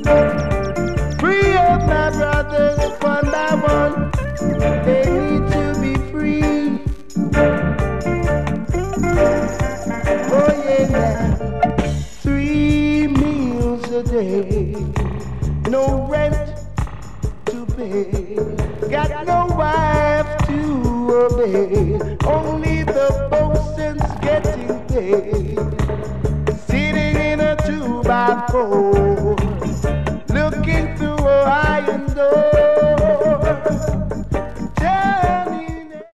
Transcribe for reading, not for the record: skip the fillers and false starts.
Free up my brothers one by one. They need to be free. Oh yeah, yeah. 3 meals a day, no rent to pay, got no wife to obey. Only the bosun's getting paid.